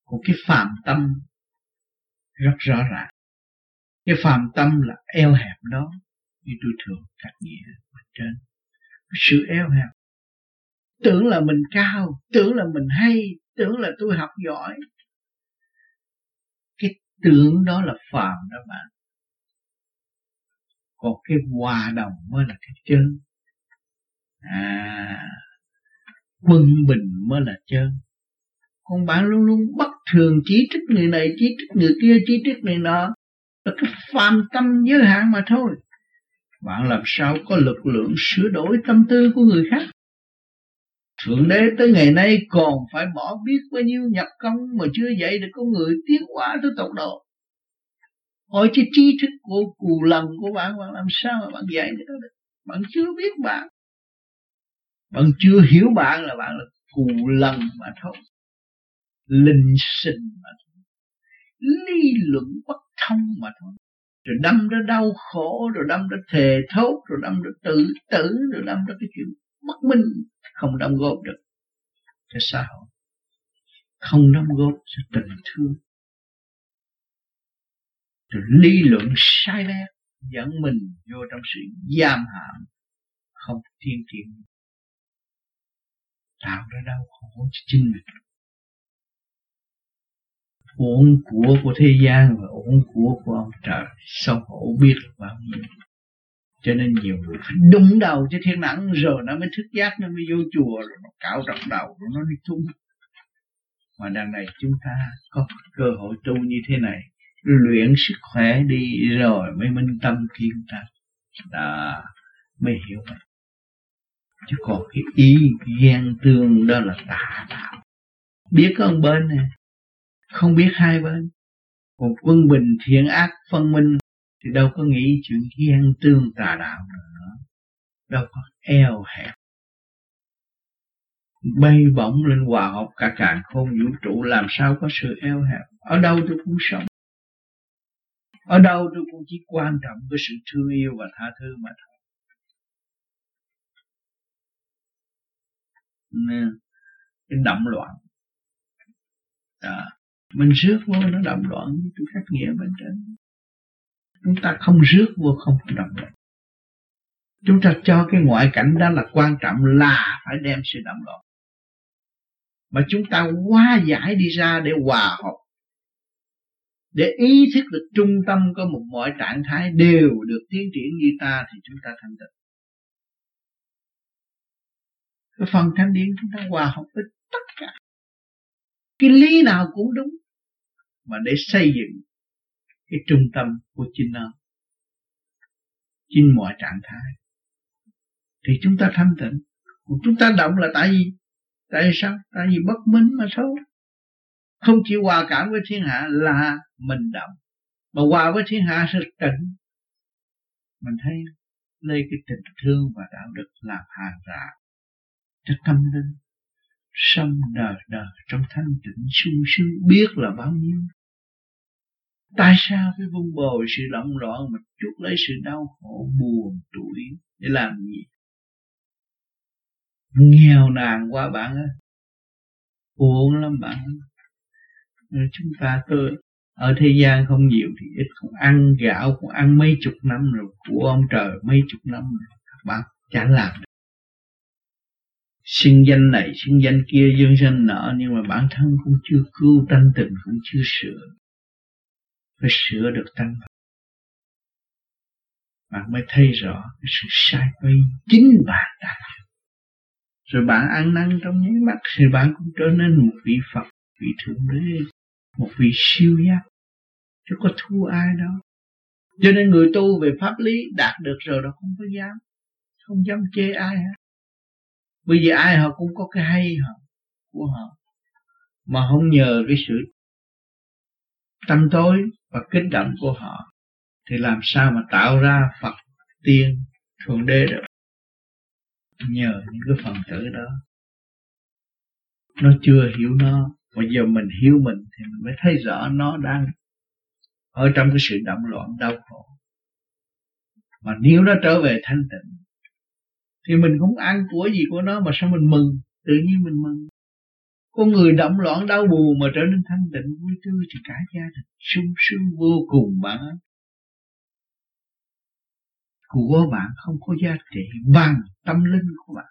Còn cái phàm tâm rất rõ ràng. Cái phàm tâm là eo hẹp đó, như tôi thường cách nghĩa ở trên. Cái sự eo hẹp, tưởng là mình cao, tưởng là mình hay, tưởng là tôi học giỏi. Cái tưởng đó là phàm đó bạn. Còn cái hòa đồng mới là cái chân. Quân bình mới là chân. Còn bạn luôn luôn bất thường chỉ trích người này, chỉ trích người kia, chỉ trích người nọ, là cái phàm tâm giới hạn mà thôi. Bạn làm sao có lực lượng sửa đổi tâm tư của người khác? Thượng Đế tới ngày nay còn phải bỏ biết bao nhiêu nhập công mà chưa dạy được con người tiến hóa tới tột độ. Hỏi chứ trí thức của cù lần của bạn làm sao mà bạn dạy được? Bạn chưa biết bạn. Bạn chưa hiểu bạn là cù lần mà thôi. Linh sinh mà thôi. Lý luận bất thông mà thôi. Rồi đâm ra đau khổ, rồi đâm ra thề thốt, rồi đâm ra tự tử, rồi đâm ra cái chuyện bất minh, không đóng góp được cho xã hội, không đóng góp cho tình thương. Rồi lý luận sai lệch dẫn mình vô trong sự giam hãm, không tiến triển, tạo ra đau khổ cho chính mình. Uổng của thế gian và uổng của ông trời, xấu hổ biết bao nhiêu. Cho nên nhiều người phải đụng đầu cho thiên nặng rồi nó mới thức giác, nó mới vô chùa, rồi nó cạo rộng đầu, rồi nó đi tu. Mà đằng này chúng ta có cơ hội tu như thế này, luyện sức khỏe đi rồi mới minh tâm kiến tánh, đó mới hiểu vậy. Chứ còn cái ý ghen tương đó là tà đạo. Biết có một bên này, không biết hai bên. Còn quân bình thiện ác phân minh thì đâu có nghĩ chuyện ghen tương tà đạo nữa, đâu có eo hẹp. Bay bổng lên hòa hợp cả càn khôn vũ trụ, làm sao có sự eo hẹp. Ở đâu tôi cũng sống, ở đâu tôi cũng chỉ quan trọng cái sự thương yêu và tha thứ mà thôi. Nên cái động loạn đó, mình rước vô nó động loạn, tôi khắc nghĩa bên trên. Chúng ta không rước vô không có động loạn. Chúng ta cho cái ngoại cảnh đó là quan trọng, là phải đem sự động loạn. Mà chúng ta hóa giải đi ra để hòa hợp, để ý thức được trung tâm có một mọi trạng thái đều được tiến triển như ta, thì chúng ta thành tựu. Cái phần thanh điển chúng ta hòa hợp với tất cả. Cái lý nào cũng đúng, mà để xây dựng cái trung tâm của chính nó, chính mọi trạng thái, thì chúng ta thanh tịnh. Còn chúng ta động là tại gì? Tại sao? Tại vì bất minh mà thôi. Không chịu hòa cảm với thiên hạ là mình động. Mà hòa với thiên hạ sẽ tịnh. Mình thấy lấy cái tình thương và đạo đức làm hàng rào cho tâm linh, sống đời đời trong thanh tịnh sung sướng biết là bao nhiêu. Tại sao phải vun bồi sự động loạn mà chuốc lấy sự đau khổ buồn tủi để làm gì? Nghèo nàn quá bạn ơi, buồn lắm bạn. Chúng ta ở thế gian không nhiều thì ít, cũng ăn gạo cũng ăn mấy chục năm rồi, của ông trời mấy chục năm rồi, bạn chả làm được. Xưng danh này xưng danh kia, dương danh nọ, nhưng mà bản thân cũng chưa cứu tánh tình, cũng chưa sửa. Phải sửa được tánh. Bạn mới thấy rõ cái sự sai quay chính bạn đã làm. Rồi bạn ăn năn trong nháy mắt, thì bạn cũng trở nên một vị Phật, vị Thượng Đế, một vị siêu giác, chứ có thua ai đâu. Cho nên người tu về pháp lý đạt được rồi đó, không dám chê ai hết. Bởi vì ai họ cũng có cái hay của họ, mà không nhờ cái sự tâm tối và kích động của họ thì làm sao mà tạo ra Phật tiên Thượng Đế được. Nhờ những cái phần tử đó, nó chưa hiểu nó, bây giờ mình hiểu mình thì mình mới thấy rõ nó đang ở trong cái sự động loạn đau khổ. Mà nếu nó trở về thanh tịnh thì mình không ăn của gì của nó, mà sao mình mừng, tự nhiên mình mừng. Con người động loạn đau buồn mà trở nên thanh tịnh vui tươi thì cả gia đình sung sướng vô cùng bạn ơi. Của bạn không có giá trị bằng tâm linh của bạn.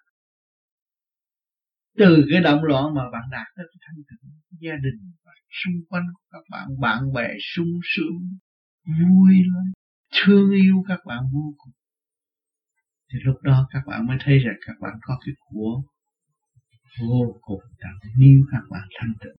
Từ cái động loạn mà bạn đạt tới cái thanh tịnh, gia đình và xung quanh của các bạn, bạn bè sung sướng, vui lên, thương yêu các bạn vô cùng. Thì lúc đó các bạn mới thấy rằng các bạn có cái của vô cùng tặng, nếu các bạn thanh tịnh.